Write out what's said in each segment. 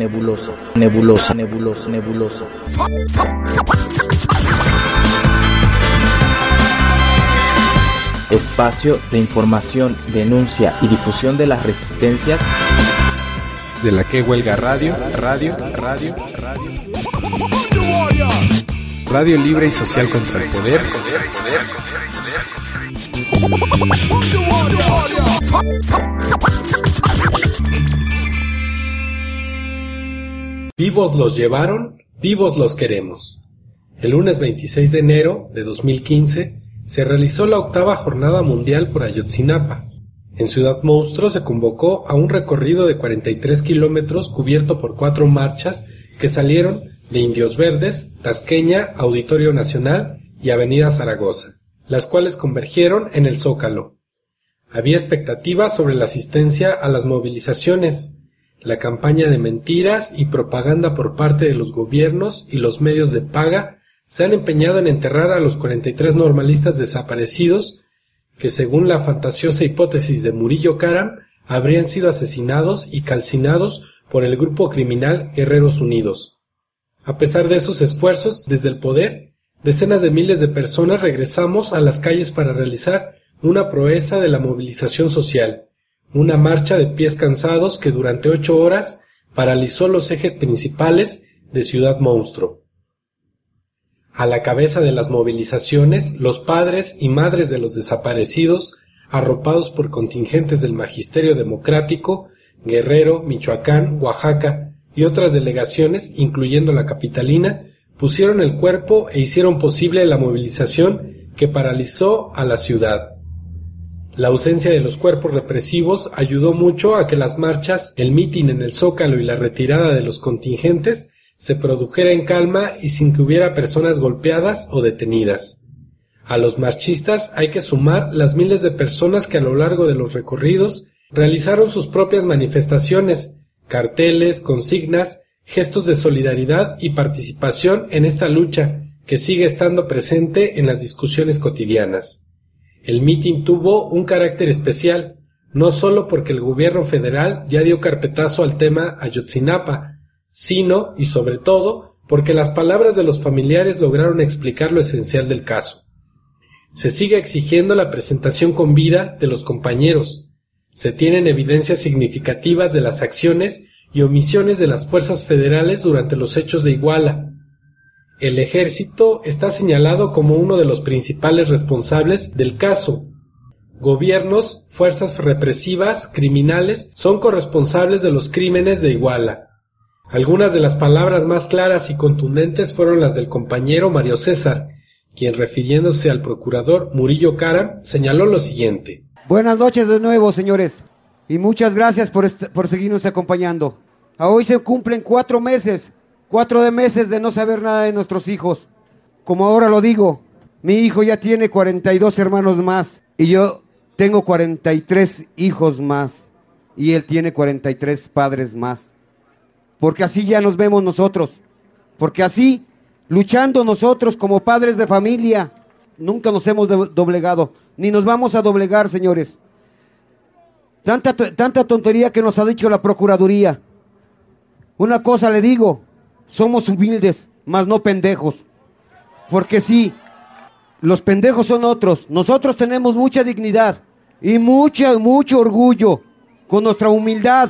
nebuloso. Espacio de información, denuncia y difusión de las resistencias de la que huelga radio libre y social contra el poder. Vivos los llevaron, vivos los queremos. El lunes 26 de enero de 2015 se realizó la 8ª Jornada Mundial por Ayotzinapa. En Ciudad Monstruo se convocó a un recorrido de 43 kilómetros cubierto por 4 marchas que salieron de Indios Verdes, Tasqueña, Auditorio Nacional y Avenida Zaragoza, las cuales convergieron en el Zócalo. Había expectativas sobre la asistencia a las movilizaciones. La campaña de mentiras y propaganda por parte de los gobiernos y los medios de paga se han empeñado en enterrar a los 43 normalistas desaparecidos que, según la fantasiosa hipótesis de Murillo Karam, habrían sido asesinados y calcinados por el grupo criminal Guerreros Unidos. A pesar de esos esfuerzos, desde el poder, decenas de miles de personas regresamos a las calles para realizar una proeza de la movilización social, una marcha de pies cansados que durante 8 horas paralizó los ejes principales de Ciudad Monstruo. A la cabeza de las movilizaciones, los padres y madres de los desaparecidos, arropados por contingentes del Magisterio Democrático, Guerrero, Michoacán, Oaxaca y otras delegaciones, incluyendo la capitalina, pusieron el cuerpo e hicieron posible la movilización que paralizó a la ciudad. La ausencia de los cuerpos represivos ayudó mucho a que las marchas, el mitin en el Zócalo y la retirada de los contingentes se produjera en calma y sin que hubiera personas golpeadas o detenidas. A los marchistas hay que sumar las miles de personas que a lo largo de los recorridos realizaron sus propias manifestaciones, carteles, consignas, gestos de solidaridad y participación en esta lucha que sigue estando presente en las discusiones cotidianas. El mitin tuvo un carácter especial, no solo porque el gobierno federal ya dio carpetazo al tema Ayotzinapa, sino, y sobre todo, porque las palabras de los familiares lograron explicar lo esencial del caso. Se sigue exigiendo la presentación con vida de los compañeros. Se tienen evidencias significativas de las acciones y omisiones de las fuerzas federales durante los hechos de Iguala. El ejército está señalado como uno de los principales responsables del caso. Gobiernos, fuerzas represivas, criminales, son corresponsables de los crímenes de Iguala. Algunas de las palabras más claras y contundentes fueron las del compañero Mario César, quien, refiriéndose al procurador Murillo Karam, señaló lo siguiente. Buenas noches de nuevo, señores, y muchas gracias por seguirnos acompañando. A hoy se cumplen 4 meses de no saber nada de nuestros hijos. Como ahora lo digo, mi hijo ya tiene 42 hermanos más, y yo tengo 43 hijos más, y él tiene 43 padres más. Porque así ya nos vemos nosotros, porque así, luchando nosotros como padres de familia, nunca nos hemos doblegado, ni nos vamos a doblegar, señores. Tanta tontería que nos ha dicho la Procuraduría. Una cosa le digo, somos humildes, mas no pendejos, porque sí, los pendejos son otros. Nosotros tenemos mucha dignidad y mucho orgullo. Con nuestra humildad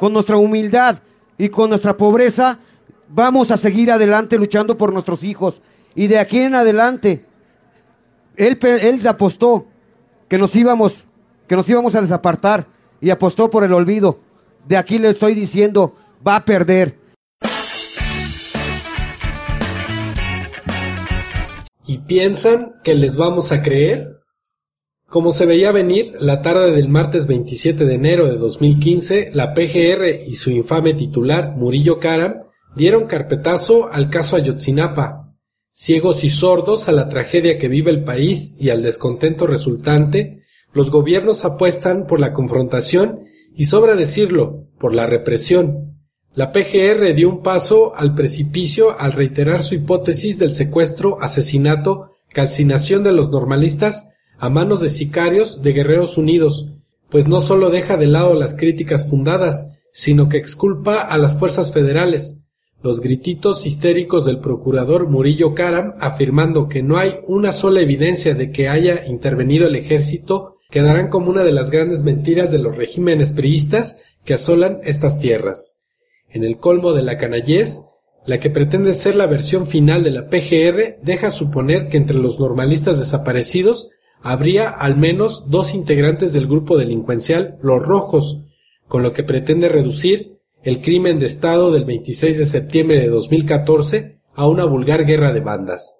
y con nuestra pobreza, vamos a seguir adelante luchando por nuestros hijos. Y de aquí en adelante, él apostó que nos íbamos a desapartar y apostó por el olvido. De aquí le estoy diciendo, va a perder. ¿Y piensan que les vamos a creer? Como se veía venir, la tarde del martes 27 de enero de 2015, la PGR y su infame titular, Murillo Karam, dieron carpetazo al caso Ayotzinapa. Ciegos y sordos a la tragedia que vive el país y al descontento resultante, los gobiernos apuestan por la confrontación y, sobra decirlo, por la represión. La PGR dio un paso al precipicio al reiterar su hipótesis del secuestro, asesinato, calcinación de los normalistas a manos de sicarios de Guerreros Unidos, pues no solo deja de lado las críticas fundadas, sino que exculpa a las fuerzas federales. Los grititos histéricos del procurador Murillo Karam afirmando que no hay una sola evidencia de que haya intervenido el ejército quedarán como una de las grandes mentiras de los regímenes priistas que asolan estas tierras. En el colmo de la canallez, la que pretende ser la versión final de la PGR deja suponer que entre los normalistas desaparecidos habría al menos 2 integrantes del grupo delincuencial Los Rojos, con lo que pretende reducir el crimen de Estado del 26 de septiembre de 2014 a una vulgar guerra de bandas.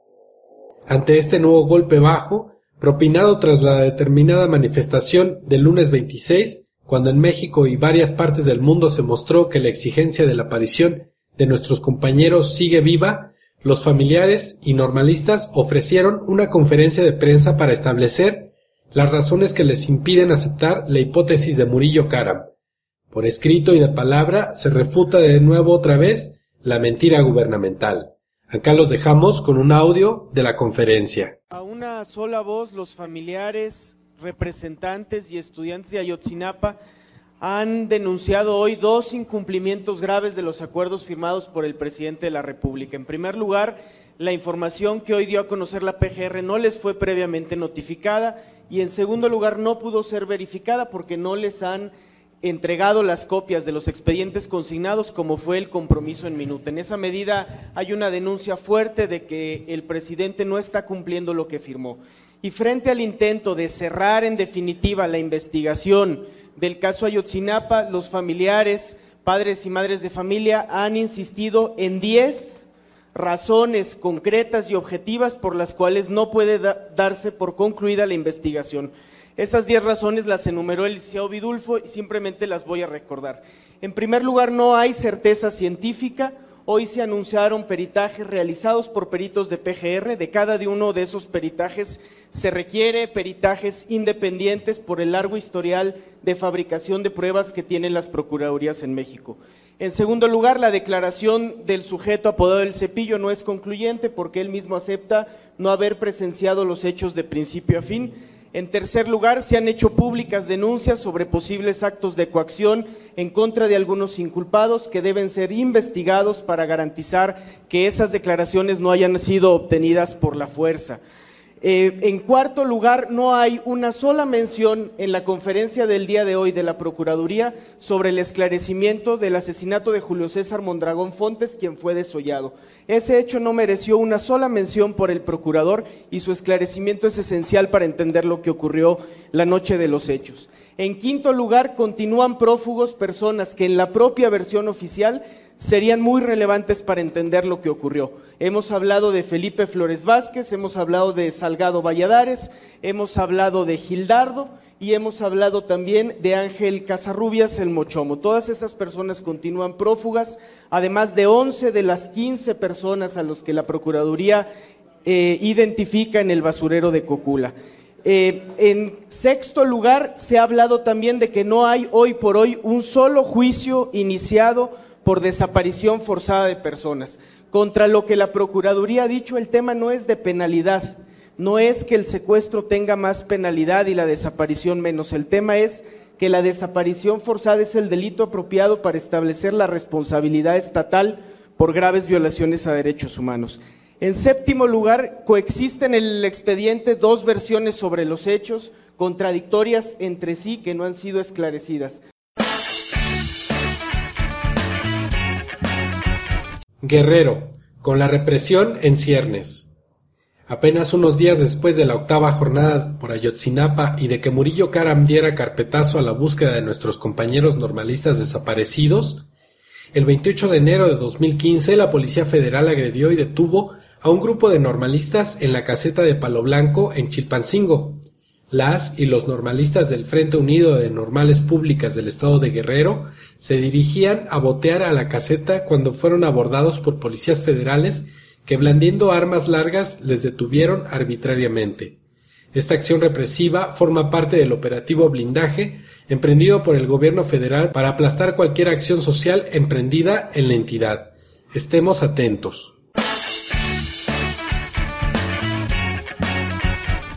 Ante este nuevo golpe bajo, propinado tras la determinada manifestación del lunes 26, cuando en México y varias partes del mundo se mostró que la exigencia de la aparición de nuestros compañeros sigue viva, los familiares y normalistas ofrecieron una conferencia de prensa para establecer las razones que les impiden aceptar la hipótesis de Murillo Karam. Por escrito y de palabra se refuta de nuevo otra vez la mentira gubernamental. Acá los dejamos con un audio de la conferencia. A una sola voz, los familiares, representantes y estudiantes de Ayotzinapa han denunciado hoy 2 incumplimientos graves de los acuerdos firmados por el presidente de la República. En primer lugar, la información que hoy dio a conocer la PGR no les fue previamente notificada y en segundo lugar no pudo ser verificada porque no les han entregado las copias de los expedientes consignados como fue el compromiso en minuta. En esa medida hay una denuncia fuerte de que el presidente no está cumpliendo lo que firmó. Y frente al intento de cerrar en definitiva la investigación del caso Ayotzinapa, los familiares, padres y madres de familia han insistido en 10 razones concretas y objetivas por las cuales no puede darse por concluida la investigación. Esas 10 razones las enumeró el licenciado Vidulfo y simplemente las voy a recordar. En primer lugar, no hay certeza científica. Hoy se anunciaron peritajes realizados por peritos de PGR. De cada uno de esos peritajes se requiere peritajes independientes por el largo historial de fabricación de pruebas que tienen las procuradurías en México. En segundo lugar, la declaración del sujeto apodado El Cepillo no es concluyente porque él mismo acepta no haber presenciado los hechos de principio a fin. En tercer lugar, se han hecho públicas denuncias sobre posibles actos de coacción en contra de algunos inculpados que deben ser investigados para garantizar que esas declaraciones no hayan sido obtenidas por la fuerza. En cuarto lugar, no hay una sola mención en la conferencia del día de hoy de la Procuraduría sobre el esclarecimiento del asesinato de Julio César Mondragón Fontes, quien fue desollado. Ese hecho no mereció una sola mención por el procurador y su esclarecimiento es esencial para entender lo que ocurrió la noche de los hechos. En quinto lugar, continúan prófugos personas que en la propia versión oficial serían muy relevantes para entender lo que ocurrió. Hemos hablado de Felipe Flores Vázquez, hemos hablado de Salgado Valladares, hemos hablado de Gildardo y hemos hablado también de Ángel Casarrubias, el Mochomo. Todas esas personas continúan prófugas, además de 11 de las 15 personas a los que la Procuraduría identifica en el basurero de Cocula. En sexto lugar, se ha hablado también de que no hay hoy por hoy un solo juicio iniciado por desaparición forzada de personas. Contra lo que la Procuraduría ha dicho, el tema no es de penalidad, no es que el secuestro tenga más penalidad y la desaparición menos, el tema es que la desaparición forzada es el delito apropiado para establecer la responsabilidad estatal por graves violaciones a derechos humanos. En séptimo lugar, coexisten en el expediente 2 versiones sobre los hechos, contradictorias entre sí que no han sido esclarecidas. Guerrero, con la represión en ciernes. Apenas unos días después de la 8ª jornada por Ayotzinapa y de que Murillo Karam diera carpetazo a la búsqueda de nuestros compañeros normalistas desaparecidos, el 28 de enero de 2015 la Policía Federal agredió y detuvo a un grupo de normalistas en la caseta de Palo Blanco en Chilpancingo. Las y los normalistas del Frente Unido de Normales Públicas del Estado de Guerrero se dirigían a botear a la caseta cuando fueron abordados por policías federales que blandiendo armas largas les detuvieron arbitrariamente. Esta acción represiva forma parte del operativo Blindaje emprendido por el gobierno federal para aplastar cualquier acción social emprendida en la entidad. Estemos atentos.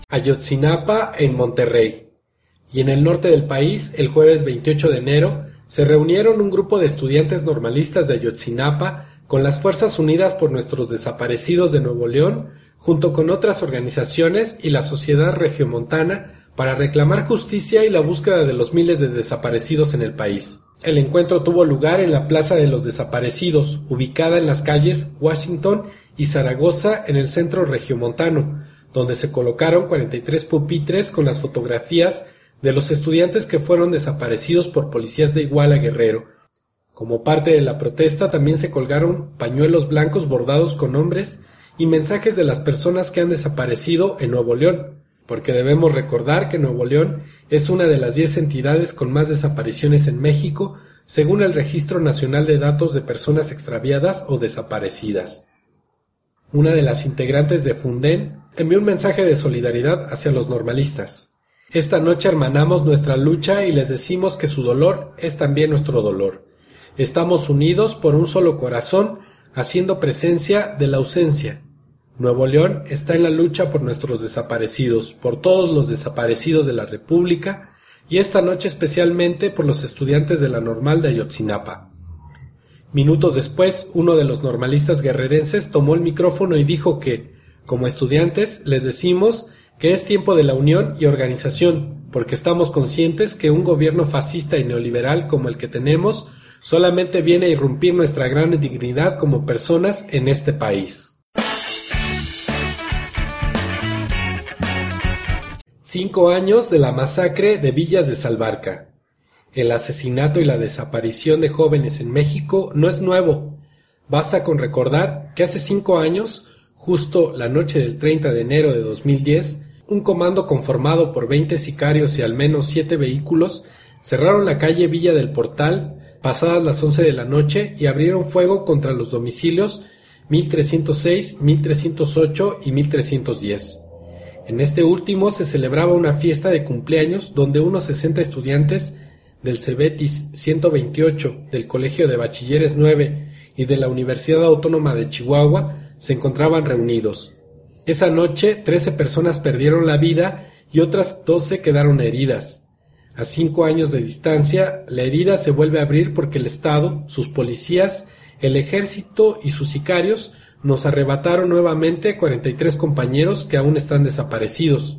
Ayotzinapa en Monterrey. Y en el norte del país, el jueves 28 de enero, se reunieron un grupo de estudiantes normalistas de Ayotzinapa con las Fuerzas Unidas por Nuestros Desaparecidos de Nuevo León, junto con otras organizaciones y la sociedad regiomontana, para reclamar justicia y la búsqueda de los miles de desaparecidos en el país. El encuentro tuvo lugar en la Plaza de los Desaparecidos, ubicada en las calles Washington y Zaragoza en el centro regiomontano, donde se colocaron 43 pupitres con las fotografías de los estudiantes que fueron desaparecidos por policías de Iguala, Guerrero. Como parte de la protesta también se colgaron pañuelos blancos bordados con nombres y mensajes de las personas que han desaparecido en Nuevo León, porque debemos recordar que Nuevo León es una de las 10 entidades con más desapariciones en México, según el Registro Nacional de Datos de Personas Extraviadas o Desaparecidas. Una de las integrantes de Funden envió un mensaje de solidaridad hacia los normalistas. Esta noche hermanamos nuestra lucha y les decimos que su dolor es también nuestro dolor. Estamos unidos por un solo corazón, haciendo presencia de la ausencia. Nuevo León está en la lucha por nuestros desaparecidos, por todos los desaparecidos de la República, y esta noche especialmente por los estudiantes de la Normal de Ayotzinapa. Minutos después, uno de los normalistas guerrerenses tomó el micrófono y dijo que, como estudiantes, les decimos que es tiempo de la unión y organización, porque estamos conscientes que un gobierno fascista y neoliberal como el que tenemos solamente viene a irrumpir nuestra gran dignidad como personas en este país. 5 años de la masacre de Villas de Salvarca. El asesinato y la desaparición de jóvenes en México no es nuevo. Basta con recordar que hace 5 años, justo la noche del 30 de enero de 2010, un comando conformado por 20 sicarios y al menos 7 vehículos cerraron la calle Villa del Portal pasadas las 11 de la noche y abrieron fuego contra los domicilios 1306, 1308 y 1310. En este último se celebraba una fiesta de cumpleaños donde unos 60 estudiantes del Cebetis 128, del Colegio de Bachilleres 9 y de la Universidad Autónoma de Chihuahua se encontraban reunidos. Esa noche 13 personas perdieron la vida y otras 12 quedaron heridas. A 5 años de distancia, la herida se vuelve a abrir porque el Estado, sus policías, el ejército y sus sicarios nos arrebataron nuevamente 43 compañeros que aún están desaparecidos.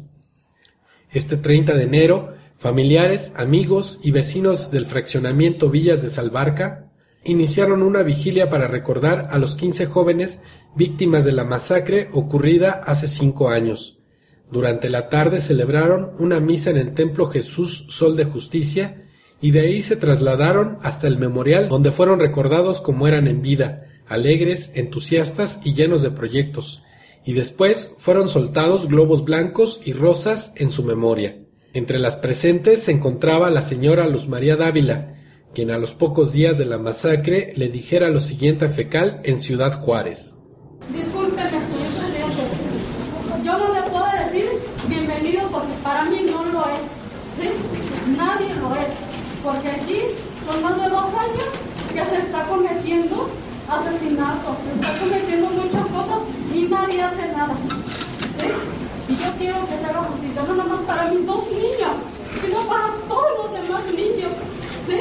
Este 30 de enero, familiares, amigos y vecinos del fraccionamiento Villas de Salvarca iniciaron una vigilia para recordar a los 15 jóvenes víctimas de la masacre ocurrida hace 5 años. Durante la tarde celebraron una misa en el Templo Jesús Sol de Justicia y de ahí se trasladaron hasta el memorial donde fueron recordados como eran en vida, alegres, entusiastas y llenos de proyectos, y después fueron soltados globos blancos y rosas en su memoria. Entre las presentes se encontraba la señora Luz María Dávila, quien a los pocos días de la masacre le dijera lo siguiente a Fecal en Ciudad Juárez. Disculpe, señor presidente, yo no le puedo decir bienvenido porque para mí no lo es, ¿sí? Nadie lo es, porque aquí son más de 2 años que se está cometiendo asesinatos, se está cometiendo muchas cosas y nadie hace nada, ¿sí? Y yo quiero que se haga justicia, no nada más para mis 2 niños, sino para todos los demás niños, ¿sí?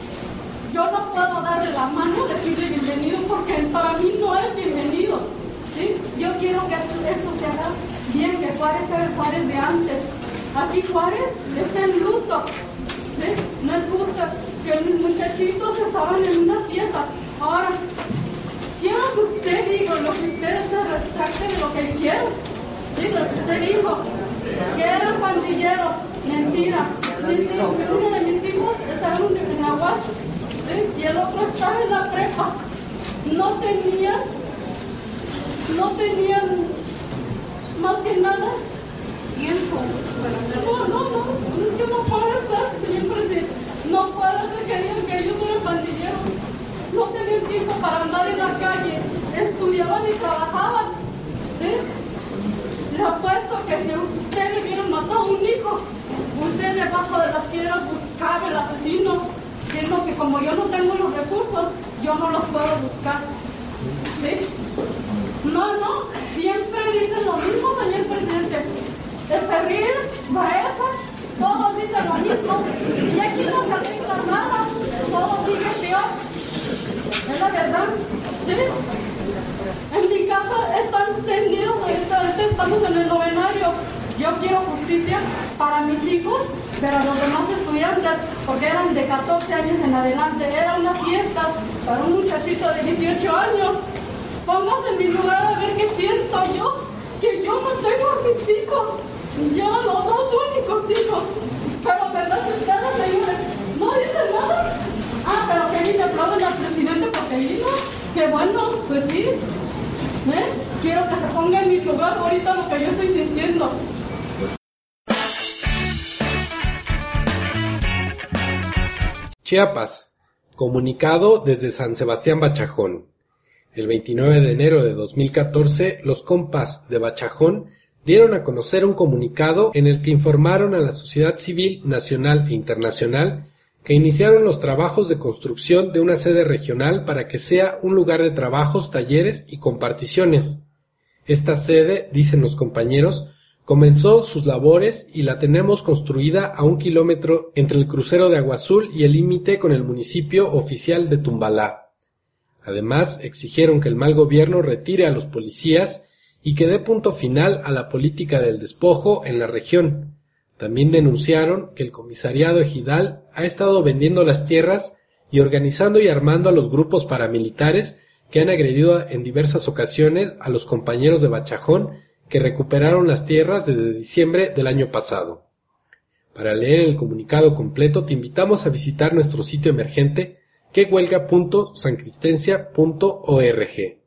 Yo no puedo darle la mano, decirle bienvenido, porque para mí no es bienvenido, ¿sí? Yo quiero que esto se haga bien, que Juárez sea el Juárez de antes. Aquí Juárez está en luto, ¿sí? No es justo que mis muchachitos estaban en una fiesta. Ahora, quiero que usted diga lo que usted se retracte de lo que quiero. Sí, lo que usted dijo, que eran pandilleros. Mentira. Uno de mis hijos estaba en Aguas, ¿sí? Y el otro estaba en la prepa. No tenían más que nada tiempo. No, es que no puede ser, señor presidente. No puede ser que digan que ellos eran pandilleros. No tenían tiempo para andar en la calle, estudiaban y trabajaban, ¿sí? Le apuesto que si usted le hubiera matado a un hijo, usted debajo de las piedras buscaba el asesino, siendo que como yo no tengo los recursos, yo no los puedo buscar, ¿sí? No, siempre dicen lo mismo, señor presidente. El Ferriz, Baeza, todos dicen lo mismo, y aquí no se arregla nada, todos sigue peor. Es la verdad. ¿Sí? En mi casa están tendidos, ahorita estamos en el novenario. Yo quiero justicia para mis hijos, pero los demás estudiantes, porque eran de 14 años en adelante, era una fiesta para un muchachito de 18 años. Póngase en mi lugar a ver qué siento yo, que yo no tengo a mis hijos, yo los dos únicos hijos, pero verdad ustedes, señores, no dicen nada. Pero que ni le aplauden al presidente porque vino, qué bueno, pues sí. Quiero que se ponga en mi lugar ahorita lo que yo estoy sintiendo. Chiapas. Comunicado desde San Sebastián Bachajón. El 29 de enero de 2014, los compas de Bachajón dieron a conocer un comunicado en el que informaron a la sociedad civil nacional e internacional que iniciaron los trabajos de construcción de una sede regional para que sea un lugar de trabajos, talleres y comparticiones. Esta sede, dicen los compañeros, comenzó sus labores y la tenemos construida a 1 kilómetro entre el crucero de Agua Azul y el límite con el municipio oficial de Tumbalá. Además, exigieron que el mal gobierno retire a los policías y que dé punto final a la política del despojo en la región. También denunciaron que el comisariado ejidal ha estado vendiendo las tierras y organizando y armando a los grupos paramilitares que han agredido en diversas ocasiones a los compañeros de Bachajón que recuperaron las tierras desde diciembre del año pasado. Para leer el comunicado completo te invitamos a visitar nuestro sitio emergente quehuelga.sancristencia.org.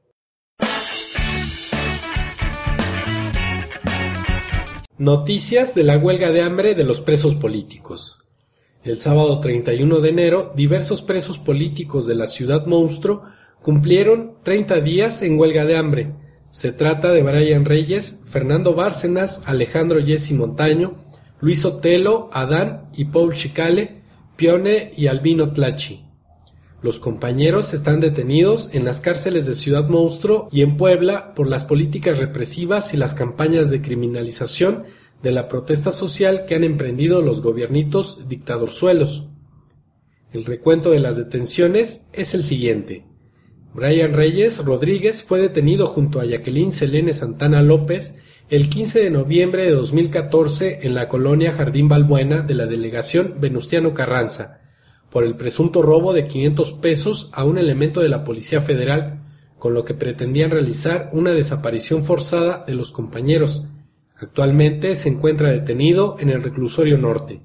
Noticias de la huelga de hambre de los presos políticos. El sábado 31 de enero, diversos presos políticos de la Ciudad Monstruo cumplieron 30 días en huelga de hambre. Se trata de Brian Reyes, Fernando Bárcenas, Alejandro Jesse Montaño, Luis Otelo, Adán y Paul Chicale, Pione y Albino Tlachi. Los compañeros están detenidos en las cárceles de Ciudad Monstruo y en Puebla por las políticas represivas y las campañas de criminalización de la protesta social que han emprendido los gobiernitos dictadorzuelos. El recuento de las detenciones es el siguiente. Brian Reyes Rodríguez fue detenido junto a Jacqueline Selene Santana López el 15 de noviembre de 2014 en la colonia Jardín Balbuena de la delegación Venustiano Carranza, por el presunto robo de 500 pesos a un elemento de la Policía Federal, con lo que pretendían realizar una desaparición forzada de los compañeros. Actualmente se encuentra detenido en el reclusorio norte.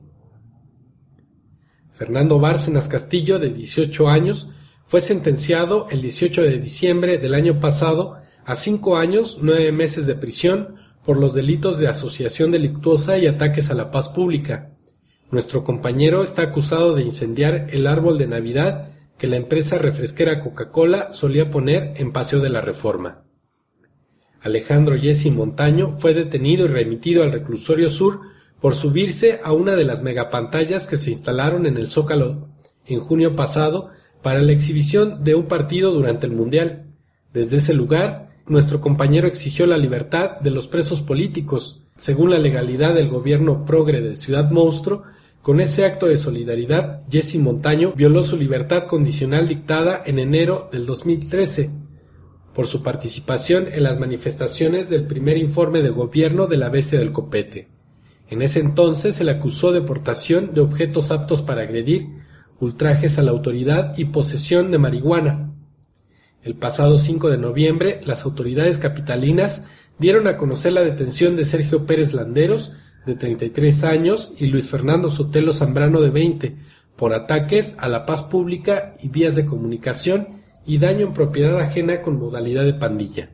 Fernando Bárcenas Castillo, de 18 años, fue sentenciado el 18 de diciembre del año pasado a 5 años, 9 meses de prisión por los delitos de asociación delictuosa y ataques a la paz pública. Nuestro compañero está acusado de incendiar el árbol de Navidad que la empresa refresquera Coca-Cola solía poner en Paseo de la Reforma. Alejandro Jesse Montaño fue detenido y remitido al reclusorio sur por subirse a una de las megapantallas que se instalaron en el Zócalo en junio pasado para la exhibición de un partido durante el Mundial. Desde ese lugar, nuestro compañero exigió la libertad de los presos políticos. Según la legalidad del gobierno progre de Ciudad Monstruo, con ese acto de solidaridad, Jesse Montaño violó su libertad condicional dictada en enero del 2013 por su participación en las manifestaciones del primer informe de gobierno de la bestia del copete. En ese entonces se le acusó de portación de objetos aptos para agredir, ultrajes a la autoridad y posesión de marihuana. El pasado 5 de noviembre, las autoridades capitalinas dieron a conocer la detención de Sergio Pérez Landeros, de 33 años, y Luis Fernando Sotelo Zambrano, de 20, por ataques a la paz pública y vías de comunicación y daño en propiedad ajena con modalidad de pandilla.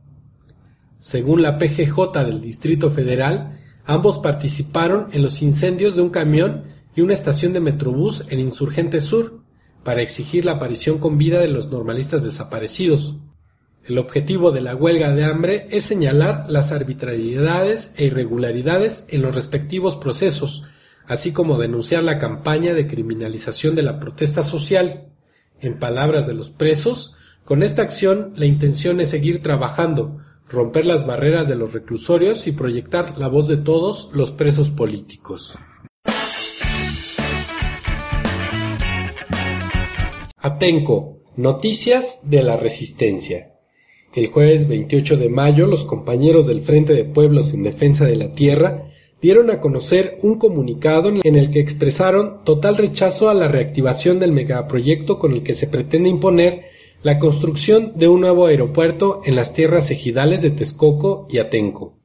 Según la PGJ del Distrito Federal, ambos participaron en los incendios de un camión y una estación de Metrobús en Insurgente Sur para exigir la aparición con vida de los normalistas desaparecidos. El objetivo de la huelga de hambre es señalar las arbitrariedades e irregularidades en los respectivos procesos, así como denunciar la campaña de criminalización de la protesta social. En palabras de los presos, con esta acción la intención es seguir trabajando, romper las barreras de los reclusorios y proyectar la voz de todos los presos políticos. Atenco, noticias de la resistencia. El jueves 28 de mayo, los compañeros del Frente de Pueblos en Defensa de la Tierra dieron a conocer un comunicado en el que expresaron total rechazo a la reactivación del megaproyecto con el que se pretende imponer la construcción de un nuevo aeropuerto en las tierras ejidales de Texcoco y Atenco.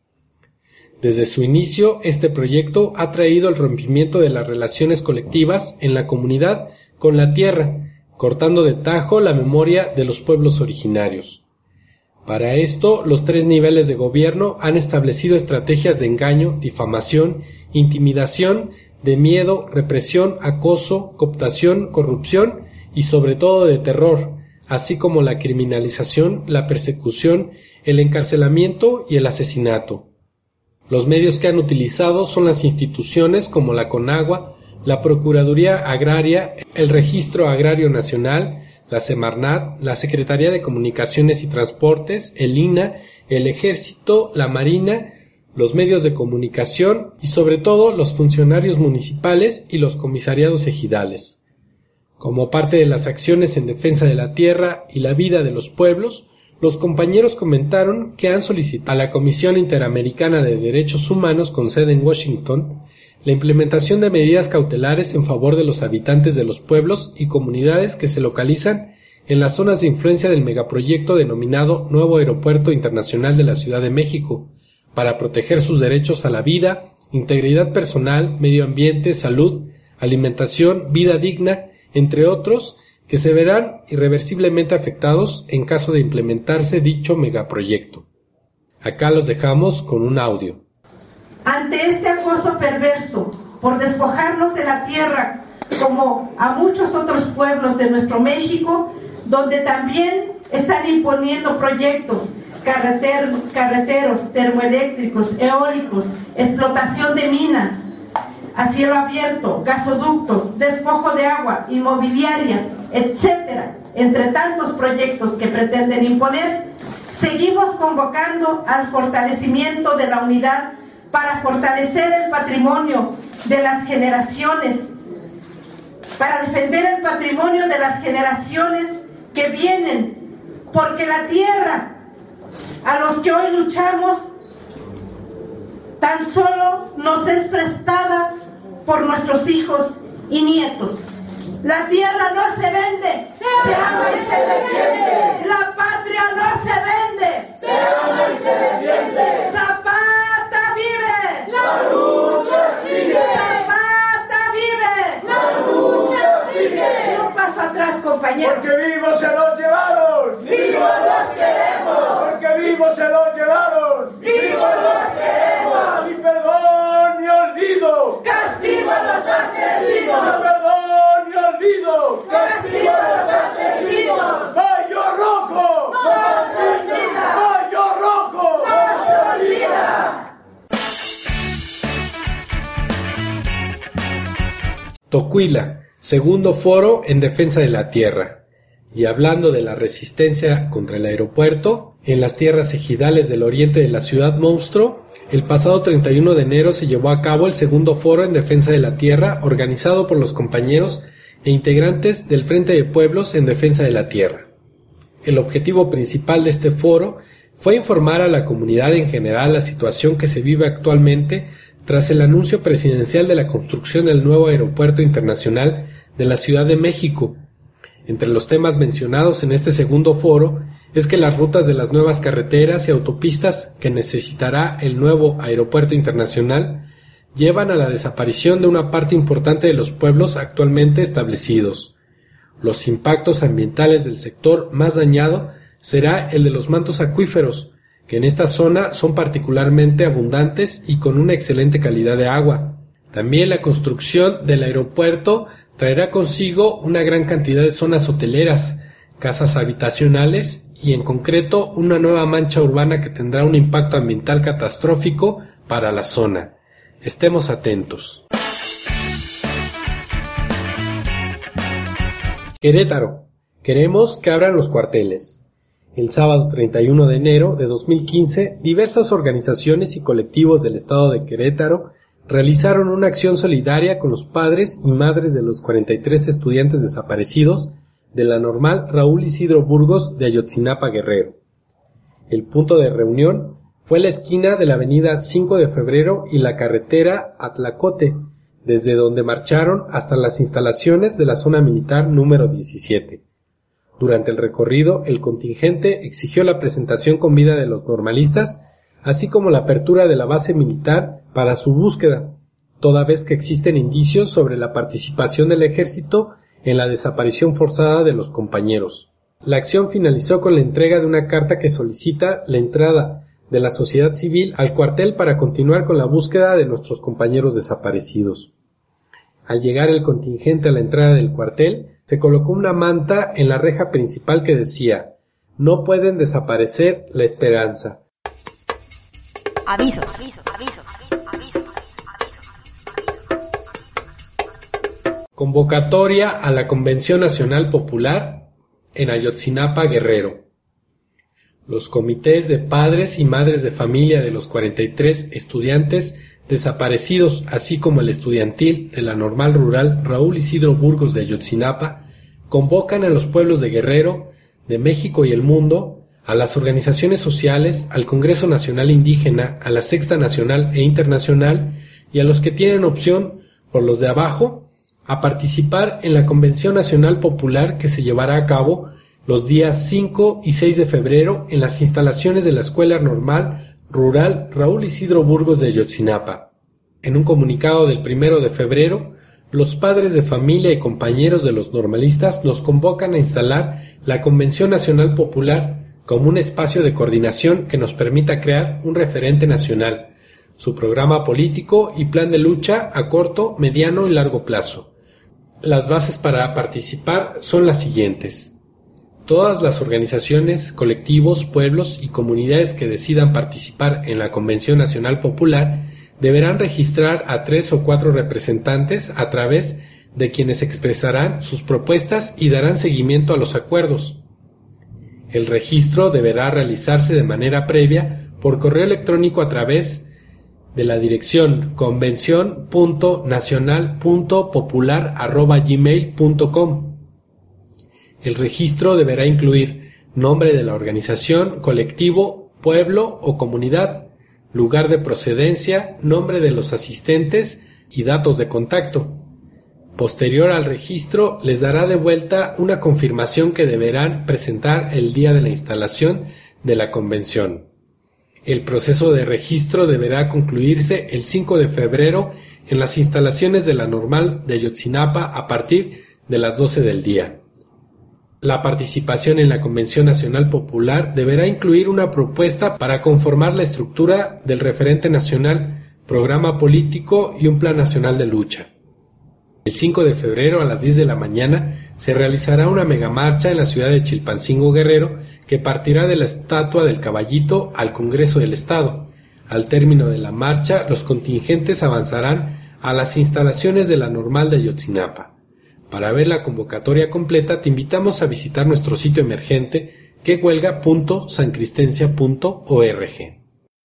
Desde su inicio, este proyecto ha traído el rompimiento de las relaciones colectivas en la comunidad con la tierra, cortando de tajo la memoria de los pueblos originarios. Para esto, los 3 niveles de gobierno han establecido estrategias de engaño, difamación, intimidación, de miedo, represión, acoso, cooptación, corrupción y sobre todo de terror, así como la criminalización, la persecución, el encarcelamiento y el asesinato. Los medios que han utilizado son las instituciones como la CONAGUA, la Procuraduría Agraria, el Registro Agrario Nacional, la Semarnat, la Secretaría de Comunicaciones y Transportes, el INAH, el Ejército, la Marina, los medios de comunicación y sobre todo los funcionarios municipales y los comisariados ejidales. Como parte de las acciones en defensa de la tierra y la vida de los pueblos, los compañeros comentaron que han solicitado a la Comisión Interamericana de Derechos Humanos con sede en Washington la implementación de medidas cautelares en favor de los habitantes de los pueblos y comunidades que se localizan en las zonas de influencia del megaproyecto denominado Nuevo Aeropuerto Internacional de la Ciudad de México, para proteger sus derechos a la vida, integridad personal, medio ambiente, salud, alimentación, vida digna, entre otros, que se verán irreversiblemente afectados en caso de implementarse dicho megaproyecto. Acá los dejamos con un audio. Ante este acoso perverso por despojarnos de la tierra, como a muchos otros pueblos de nuestro México, donde también están imponiendo proyectos carreteros, termoeléctricos, eólicos, explotación de minas a cielo abierto, gasoductos, despojo de agua, inmobiliarias, etcétera, entre tantos proyectos que pretenden imponer, seguimos convocando al fortalecimiento de la unidad para fortalecer el patrimonio de las generaciones, para defender el patrimonio de las generaciones que vienen, porque la tierra a los que hoy luchamos tan solo nos es prestada por nuestros hijos y nietos. La tierra no se vende, se ama y se defiende. La patria no se vende, se ama y se defiende. Zapata vive, la lucha sigue. Zapata vive, la lucha sigue. Y un paso atrás, compañeros. Porque vivos se los llevaron, vivos los queremos. Porque vivos se los llevaron, vivos los queremos. Ni perdón ni olvido, castigo a los asesinos. Ni perdón ni olvido, castigo a los asesinos. Mayo Rojo, no se olvida. Mayo Rojo, no se olvida. Tocuila, segundo foro en defensa de la tierra. Y hablando de la resistencia contra el aeropuerto, en las tierras ejidales del oriente de la ciudad monstruo, el pasado 31 de enero se llevó a cabo el segundo foro en defensa de la tierra organizado por los compañeros e integrantes del Frente de Pueblos en Defensa de la Tierra. El objetivo principal de este foro fue informar a la comunidad en general la situación que se vive actualmente tras el anuncio presidencial de la construcción del nuevo aeropuerto internacional de la Ciudad de México. Entre los temas mencionados en este segundo foro es que las rutas de las nuevas carreteras y autopistas que necesitará el nuevo aeropuerto internacional llevan a la desaparición de una parte importante de los pueblos actualmente establecidos. Los impactos ambientales del sector más dañado será el de los mantos acuíferos, que en esta zona son particularmente abundantes y con una excelente calidad de agua. También la construcción del aeropuerto traerá consigo una gran cantidad de zonas hoteleras, casas habitacionales y en concreto una nueva mancha urbana que tendrá un impacto ambiental catastrófico para la zona. Estemos atentos. Querétaro. Queremos que abran los cuarteles. El sábado 31 de enero de 2015, diversas organizaciones y colectivos del estado de Querétaro realizaron una acción solidaria con los padres y madres de los 43 estudiantes desaparecidos de la Normal Raúl Isidro Burgos de Ayotzinapa, Guerrero. El punto de reunión fue la esquina de la avenida 5 de Febrero y la carretera Atlacote, desde donde marcharon hasta las instalaciones de la zona militar número 17. Durante el recorrido, el contingente exigió la presentación con vida de los normalistas, así como la apertura de la base militar para su búsqueda, toda vez que existen indicios sobre la participación del ejército en la desaparición forzada de los compañeros. La acción finalizó con la entrega de una carta que solicita la entrada de la sociedad civil al cuartel para continuar con la búsqueda de nuestros compañeros desaparecidos. Al llegar el contingente a la entrada del cuartel, se colocó una manta en la reja principal que decía: "No pueden desaparecer la esperanza". Avisos. Convocatoria a la Convención Nacional Popular en Ayotzinapa, Guerrero. Los comités de padres y madres de familia de los 43 estudiantes desaparecidos, así como el estudiantil de la Normal Rural Raúl Isidro Burgos de Ayotzinapa, convocan a los pueblos de Guerrero, de México y el mundo, a las organizaciones sociales, al Congreso Nacional Indígena, a la Sexta Nacional e Internacional y a los que tienen opción, por los de abajo, a participar en la Convención Nacional Popular que se llevará a cabo los días 5 y 6 de febrero en las instalaciones de la Escuela Normal Rural Raúl Isidro Burgos de Ayotzinapa. En un comunicado del 1 de febrero, los padres de familia y compañeros de los normalistas nos convocan a instalar la Convención Nacional Popular como un espacio de coordinación que nos permita crear un referente nacional, su programa político y plan de lucha a corto, mediano y largo plazo. Las bases para participar son las siguientes. Todas las organizaciones, colectivos, pueblos y comunidades que decidan participar en la Convención Nacional Popular deberán registrar a 3 o 4 representantes a través de quienes expresarán sus propuestas y darán seguimiento a los acuerdos. El registro deberá realizarse de manera previa por correo electrónico a través de la dirección convención.nacional.popular@gmail.com. El registro deberá incluir nombre de la organización, colectivo, pueblo o comunidad, lugar de procedencia, nombre de los asistentes y datos de contacto. Posterior al registro, les dará de vuelta una confirmación que deberán presentar el día de la instalación de la convención. El proceso de registro deberá concluirse el 5 de febrero en las instalaciones de la Normal de Ayotzinapa a partir de las 12 del día. La participación en la Convención Nacional Popular deberá incluir una propuesta para conformar la estructura del referente nacional, programa político y un plan nacional de lucha. El 5 de febrero a las 10 de la mañana se realizará una megamarcha en la ciudad de Chilpancingo, Guerrero, que partirá de la estatua del Caballito al Congreso del Estado. Al término de la marcha, los contingentes avanzarán a las instalaciones de la Normal de Ayotzinapa. Para ver la convocatoria completa, te invitamos a visitar nuestro sitio emergente quehuelga.sancristencia.org.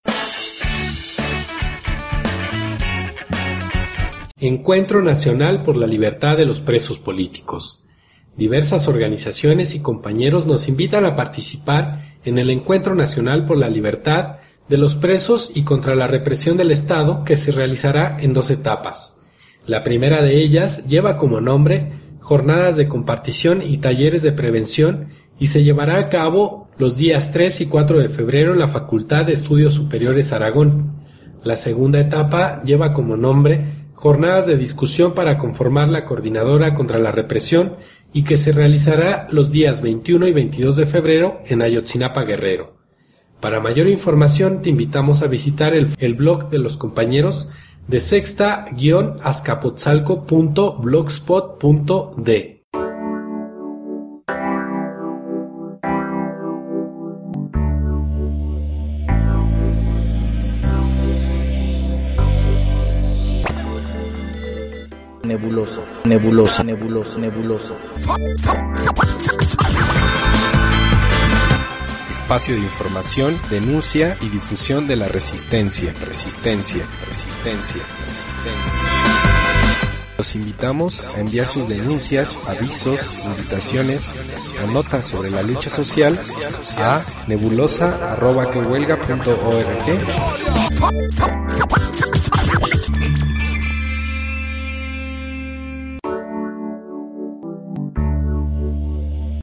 Encuentro Nacional por la Libertad de los Presos Políticos. Diversas organizaciones y compañeros nos invitan a participar en el Encuentro Nacional por la Libertad de los Presos y contra la Represión del Estado, que se realizará en 2 etapas. La primera de ellas lleva como nombre Jornadas de Compartición y Talleres de Prevención y se llevará a cabo los días 3 y 4 de febrero en la Facultad de Estudios Superiores Aragón. La segunda etapa lleva como nombre Jornadas de Discusión para conformar la Coordinadora contra la Represión y que se realizará los días 21 y 22 de febrero en Ayotzinapa, Guerrero. Para mayor información te invitamos a visitar el blog de los compañeros de sexta-azcapotzalco.blogspot.de. Nebuloso. Espacio de información, denuncia y difusión de la resistencia. Los invitamos a enviar sus denuncias, avisos, invitaciones o notas sobre la lucha social a nebulosa@quehuelga.org.